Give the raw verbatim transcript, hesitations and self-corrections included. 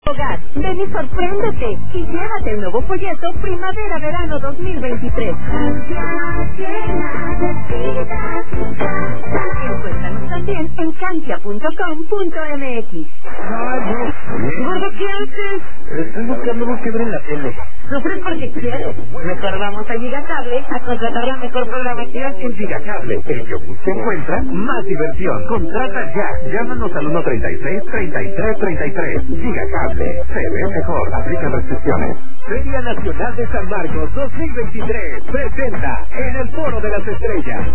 Hogar, ven y sorpréndete y llévate el nuevo folleto Primavera-Verano dos mil veintitrés. Encuéntranos también en cantia punto com punto m x. Ay, no. ¿Gordo, qué haces? Estoy buscando algo que ver en la tele. Sufres porque quieres. Mejor vamos a Gigacable a contratar la mejor programación. En Gigacable, el Yogurt se encuentra más diversión. Contrata ya. Llámanos al uno treinta y seis, treinta y tres treinta y tres. Gigacable. Se ve mejor. Aplica restricciones. Feria Nacional de San Marcos dos mil veintitrés presenta en el Foro de las Estrellas